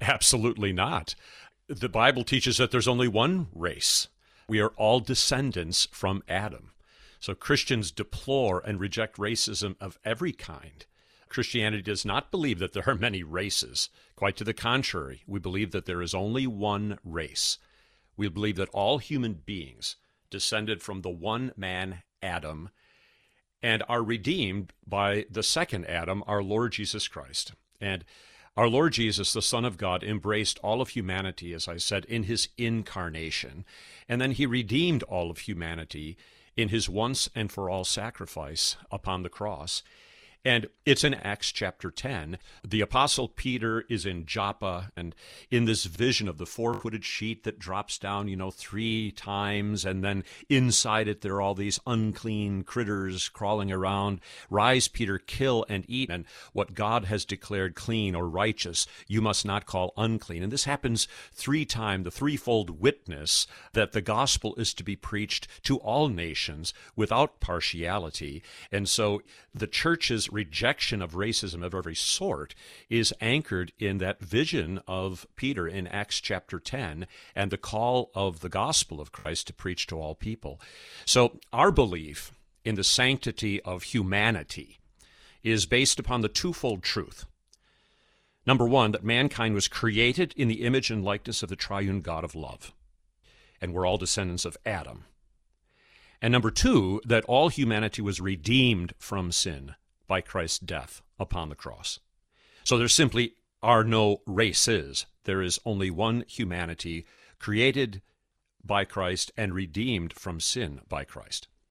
Absolutely not. The Bible teaches that there's only one race. We are all descendants from Adam. So Christians deplore and reject racism of every kind. Christianity does not believe that there are many races. Quite to the contrary, we believe that there is only one race. We believe that all human beings descended from the one man, Adam, and are redeemed by the second Adam, our Lord Jesus Christ. And our Lord Jesus, the Son of God, embraced all of humanity, as I said, in his incarnation. And then he redeemed all of humanity in his once and for all sacrifice upon the cross. And it's in Acts chapter 10. The Apostle Peter is in Joppa, and in this vision of the four-footed sheet that drops down, 3 times, and then inside it there are all these unclean critters crawling around. Rise, Peter, kill and eat, and what God has declared clean or righteous, you must not call unclean. And this happens 3 times, the threefold witness that the gospel is to be preached to all nations without partiality. And so the church's rejection of racism of every sort is anchored in that vision of Peter in Acts chapter 10 and the call of the gospel of Christ to preach to all people. So our belief in the sanctity of humanity is based upon the twofold truth. Number one, that mankind was created in the image and likeness of the triune God of love, and we're all descendants of Adam. And number two, that all humanity was redeemed from sin by Christ's death upon the cross. So there simply are no races. There is only one humanity created by Christ and redeemed from sin by Christ.